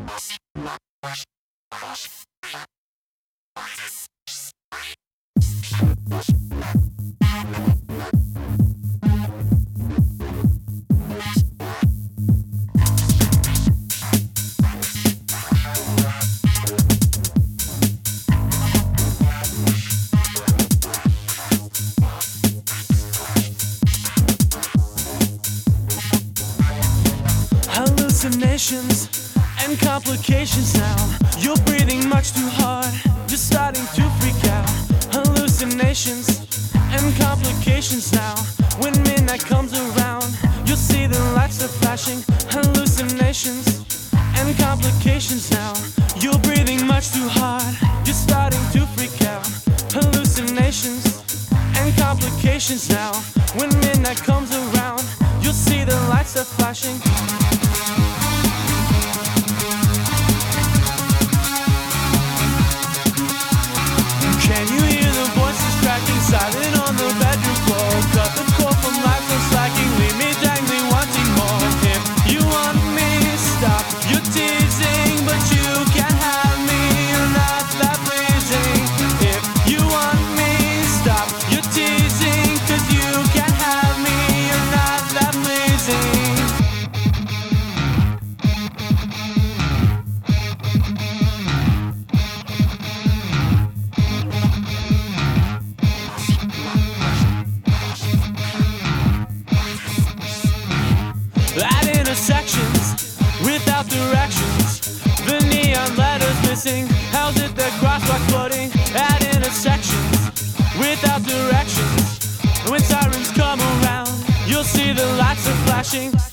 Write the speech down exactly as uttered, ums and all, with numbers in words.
Hallucinations and complications now. You're breathing much too hard. You're starting to freak out. Hallucinations and complications now. When midnight comes around, you'll see the lights are flashing. Hallucinations and complications now. You're breathing much too hard. You're starting to freak out. Hallucinations and complications now. When midnight comes around, you'll see the lights are flashing. Can you hear the voices cracking, silent on the bedroom floor? Cut the cord from life, no slacking, leave me dangling, wanting more. If you want me, stop your teasing, but you can't have me, you're not that pleasing. If you want me, stop your teasing, cause you can't have me, you're not that pleasing. At intersections, without directions, the neon letters missing. How's it that crosswalk floating? At intersections, without directions, when sirens come around, you'll see the lights are flashing.